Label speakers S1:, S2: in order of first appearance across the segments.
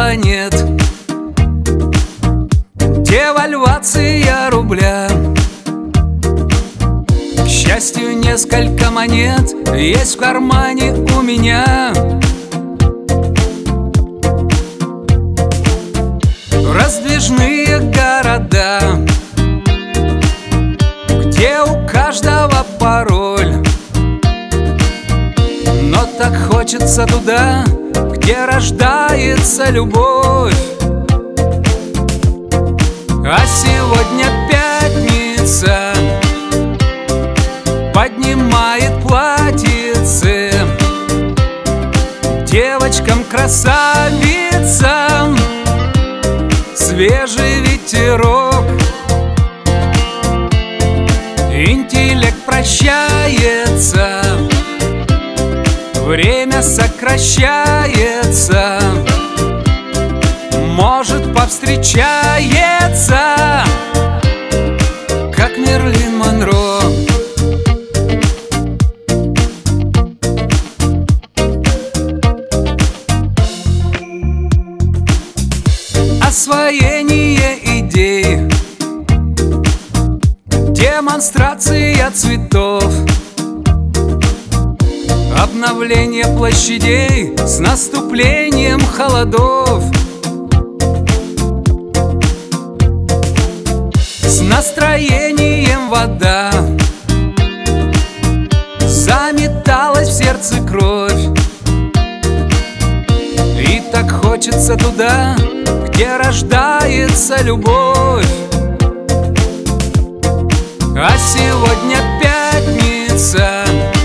S1: нет. Девальвация рубля. К счастью, несколько монет есть в кармане у меня. Раздвижные города, где у каждого пароль. Но так хочется туда, где рождается любовь. А сегодня пятница, поднимает платьице девочкам-красавицам свежий ветерок. Интеллект прощается, время сокращается, может, повстречается, как Мерлин Монро. Освоение идей, демонстрация цветов, обновление площадей с наступлением холодов. С настроением вода заметалась в сердце кровь. И так хочется туда, где рождается любовь. А сегодня пятница,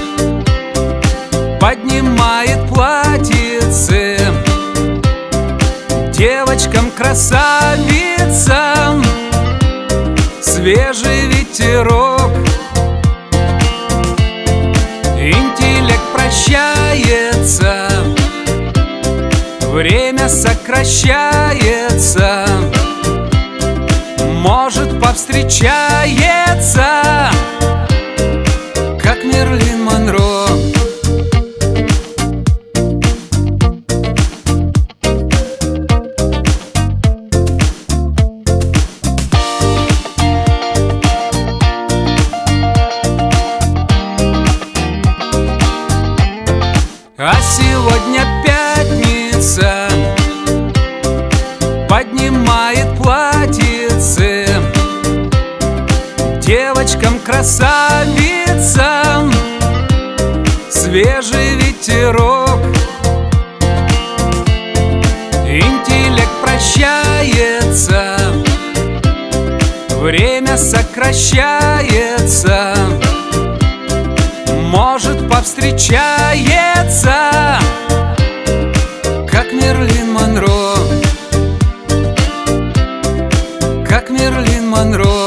S1: поднимает платьице девочкам-красавицам свежий ветерок. Интеллект прощается, время сокращается, может, повстречается, как Мерлин Монро. А сегодня пятница, поднимает платьице девочкам-красавицам свежий ветерок. Интеллект прощается, время сокращается, может, повстречается, как Мерлин Монро. Как Мерлин Монро.